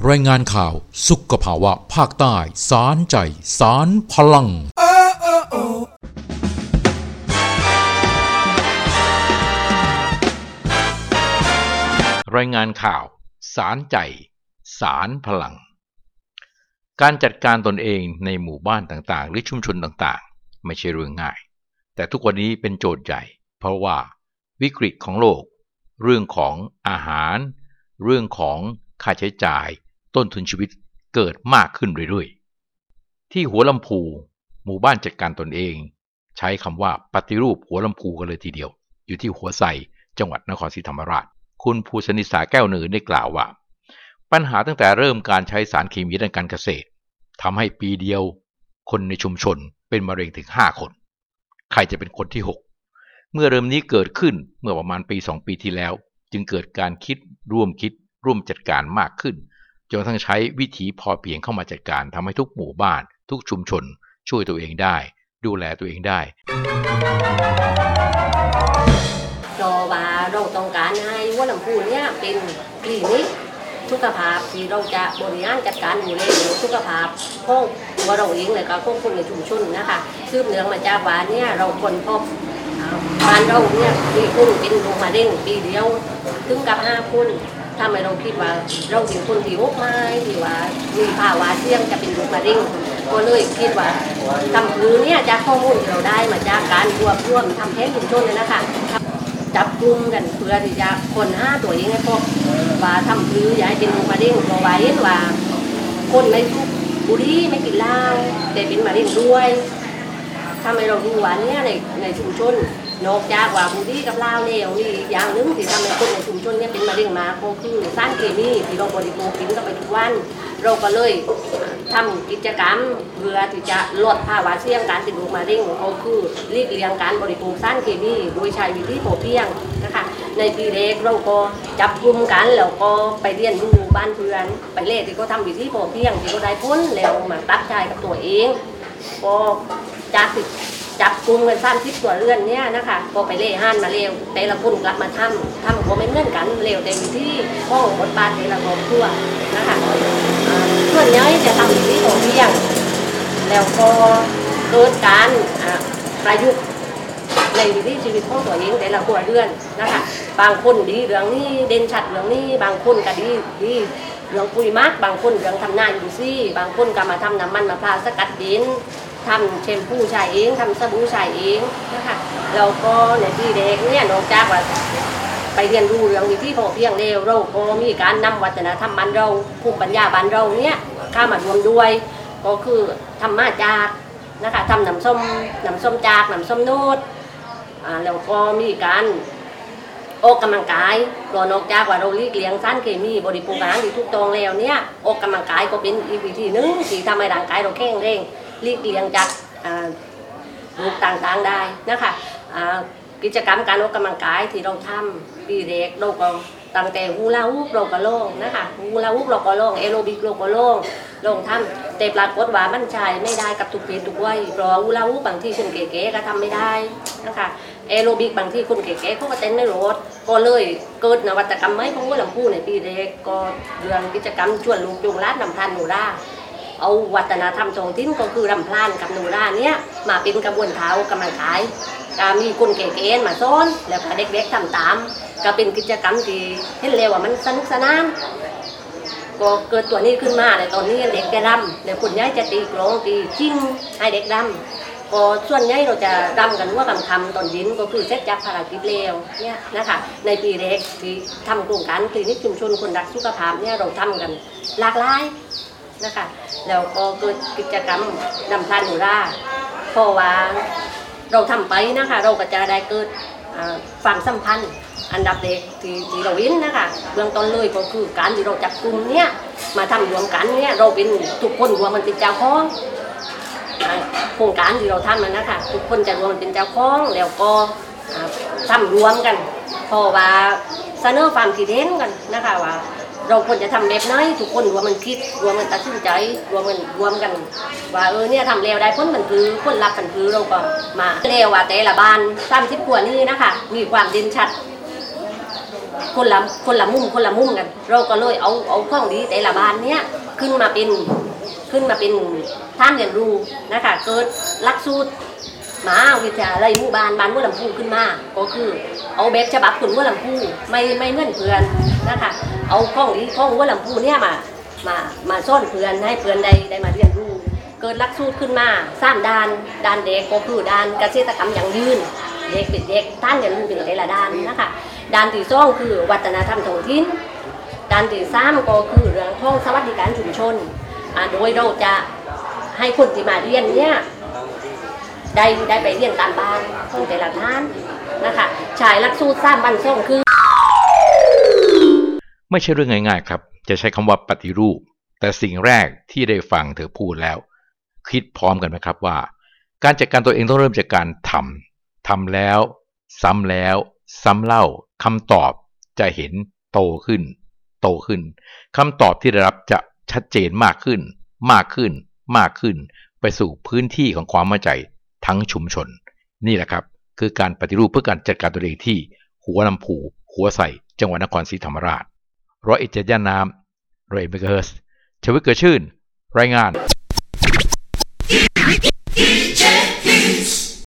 รายงานข่าวสุขภาวะภาคใต้สารใจสารพลังรายงานข่าวสารใจสารพลังการจัดการตนเองในหมู่บ้านต่างๆหรือชุมชนต่างๆไม่ใช่เรื่องง่ายแต่ทุกวันนี้เป็นโจทย์ใหญ่เพราะว่าวิกฤตของโลกเรื่องของอาหารเรื่องของค่าใช้จ่ายต้นทุนชีวิตเกิดมากขึ้นเรื่อยๆที่หัวลำพูหมู่บ้านจัดการตนเองใช้คำว่าปฏิรูปหัวลำพูกันเลยทีเดียวอยู่ที่หัวไซจังหวัดนครศรีธรรมราชคุณภูสนิสาแก้วเนือได้กล่าวว่าปัญหาตั้งแต่เริ่มการใช้สารเคมีทางการเกษตรทำให้ปีเดียวคนในชุมชนเป็นมะเร็งถึง5 คนใครจะเป็นคนที่6เมื่อเริ่มนี้เกิดขึ้นเมื่อประมาณปี2 ปีที่แล้วจึงเกิดการคิดร่วมจัดการมากขึ้นจนทั้งใช้วิถีพอเพียงเข้ามาจัดการทำให้ทุกหมู่บ้านทุกชุมชนช่วยตัวเองได้ดูแลตัวเองได้เพราะว่าเราต้องการให้หัวลำพูเนี่ยเป็นคลินิกสุขภาพที่เราจะบริหารจัดการดูแลสุขภาพของตัวเราเองและก็ของคนในชุมชนนะคะสืบเนื่องมาจากว่าเนี่ยเราคนพบบ้านเราเนี่ยมีคนเป็นโรคมะเร็งปีเดียวถึงกับ5 คนถ้าไม่เราคิดว่าเราเป็นคนที่โรคไม่ที่ว่ามีภาวะเสี่ยงจะเป็นโรคมะเร็งก็เลยคิดว่าทำพื้นเนี่ยจากข้อมูลที่เราได้มาจากการรวบรวมทำแผนชุมชนเลยนะคะจับกลุ่มกันเพื่อที่จะคน5 ตัวเองให้พบว่าทำพื้นอย่าให้เป็นโรคมะเร็งเพราะว่าเห็นว่าคนไม่สูบบุหรี่ไม่กินเหล้าแต่เป็นมะเร็งด้วยทำให้เราดูว่าเนี่ยในชุมชนนอกจากว่าบุหรี่กับเหล้าแล้วนี่อย่างนึงที่ทำให้คนในชุมชนเนี่ยเป็นมะเร็งมาก็คือสารเคมีที่เราบริโภคกินเข้าไปทุกวันเราก็เลยทำกิจกรรมเพื่อที่จะลดภาวะเสี่ยงการเป็นโรคมะเร็งก็คือหลีกเลี่ยงการบริโภคสารเคมีโดยใช้วิธีพอเพียงนะคะในปีแรกเราก็จับกลุ่มกันแล้วก็ไปเรียนรู้บ้านเพื่อนไปเล่ที่เขาทำวิธีพอเพียงที่เขาได้ผลแล้วมาปรับใช้กับตัวเองก็จากจับกลุ่มกัน30 ตัวเรือนเนี่ยนะคะก็ไปเล่ห้านมาเร็วแต่ละคนกลับมาทำก็ไม่เหมือนกันเร็วแต่วิธีข้อบทบาทแต่ละครอบครัวนะคะส่วนใหญ่จะทำวิธีพอเพียงแล้วก็เกิดการประยุกต์ในวิถีชีวิตของตัวเองแต่ละครัวเรือนนะคะบางคนดีเรื่องนี้เด่นชัดเรื่องนี้บางคนก็ดีเรื่องปุ๋ยมักบางคนเรื่องทำนาอยู่ซี่บางคนก็มาทำน้ำมันมะพร้าวสกัดดินทำแชมพูใช้เองทำสบู่ใช้เองนะคะแล้วก็ในที่เด็กเนี่ยนอกจากว่าไปเรียนรู้เรื่องวิธีพอเพียงแล้วเราก็มีการนำวัฒนธรรมบ้านเราภูมิปัญญาบ้านเราเนี่ยเข้ามารวมด้วยก็คือทำมาจากนะคะทำน้ำส้มจากน้ำส้มนูดแล้วก็มีการออกกำลังกายตัวนอกจากว่าเราหลีกเลี่ยงสารเคมีบริโภคอาหารที่ถูกต้องแล้วเนี่ยออกกำลังกายก็เป็นอีกวิธีนึงที่ทำให้ร่างกายเราแข็งแรงหลีกเลี่ยงจากโรคต่างๆได้นะคะกิจกรรมการออกกำลังกายที่เราทำปีแรกเราก็ตั้งแต่ฮูลาฮูปเราก็ลองนะคะฮูลาฮูปเราก็ลองแอโรบิกเราก็ลองทำแต่ปรากฏว่ามันใช้ไม่ได้กับทุกเพศทุกวัยเพราะฮูลาฮูปบางที่คนแก่ๆก็ทำไม่ได้นะคะแอโรบิกบางที่คนแก่ๆเขาก็เต้นไม่รอดก็เลยเกิดนวัตกรรมใหม่ของหัวลำพูในปีแรกก็เรื่องกิจกรรมชวนลูกยุงลาดนำทานโนราเอาวัฒนธรรมท้องถิ่นก็คือรำพลานกับโนราเนี่ยมาเป็นกระบวนเท้ากำลังขายมีคนแก่ๆมาสอนแล้วก็เด็กๆทำตามก็เป็นกิจกรรมที่เห็นแล้วว่ามันสนุกสนานก็เกิดตัวนี้ขึ้นมาในตอนนี้เด็กจะรำแล้วคนย้ายจะตีกลองตีชิงให้เด็กรำก็ส่วนใหญ่เราจะรำกันว่าคำตอนยินก็คือเสร็จจากภารกิจเลวเนี่ยนะคะในปีแรกที่ทำโครงการคลินิกชุมชนคนรักสุขภาพเนี่ยเราทำกันหลากหลายนะคะแล้วก็เกิดกิจกรรมนำทานโนราเพราะว่าเราทำไปนะคะเราก็จะได้เกิดความสัมพันธ์อันดับเด็กที่เราเห็นนะคะเบื้องต้นเลยก็คือการที่เราจับกลุ่มเนี่ยมาทำรวมกันเนี่ยเราเป็นทุกคนรวมมันเป็นเจ้าของโครงการที่เราทำมันนะคะทุกคนจะรวมมันเป็นเจ้าของแล้วก็ทำรวมกันเพราะว่าเสนอความคิดเห็นกันนะคะว่าเราควรจะทำแบบไหนทุกคนรวมมันคิดรวมมันตัดสินใจรวมกันว่าเนี่ยทำแล้วได้ผลมันคือผลลัพธ์มันคือเราก็มาแล้วว่าแต่ละบ้าน30 กว่านี่นะคะมีความเด่นชัดคนละมุมกันเราก็เลยเอาข้องดีแต่ละบ้านเนี้ยขึ้นมาเป็นท่านเรียนรู้นะคะเกิดหลักสูตรมหาวิทยาลัยหมู่บ้านหัวลำพูขึ้นมาก็คือเอาแบบฉบับคนหัวลำพูไม่เหมือนเพื่อนนะคะเอาข้องดีข้องหัวลำพูเนี่ยมาซ่อนเพื่อนให้เพื่อนได้มาเรียนรู้เกิดหลักสูตรขึ้นมา3 ด้านเด็กก็คือด้านเกษตรกรรมอย่างยืนเด็กเป็นเด็กท่านเรียนรู้เป็นแต่ละด้านนะคะด้านที่2คือวัฒนธรรมท้องถิ่นด้านที่3ก็คือเรื่องของสวัสดิการชุมชนโดยเราจะให้คนที่มาเรียนเนี่ยได้ไปเรียนตามบ้านของแต่ละท่านนะคะฉายหลักสูตร3 วัน2 คืนไม่ใช่เรื่องง่ายๆครับจะใช้คำว่าปฏิรูปแต่สิ่งแรกที่ได้ฟังเธอพูดแล้วคิดพร้อมกันไหมครับว่าการจัดการตัวเองต้องเริ่มจากการทำแล้วซ้ำแล้วซ้ำเล่าคำตอบจะเห็นโตขึ้นคำตอบที่ได้รับจะชัดเจนมากขึ้นไปสู่พื้นที่ของความมั่นใจทั้งชุมชนนี่แหละครับคือการปฏิรูปเพื่อการจัดการตัวเองที่หัวลำพูหัวไส่จังหวัดนครศรีธรรมราช101.5 น้ำ101 เมกะเฮิรตซ์ชวิตเกิดชื่นรายงาน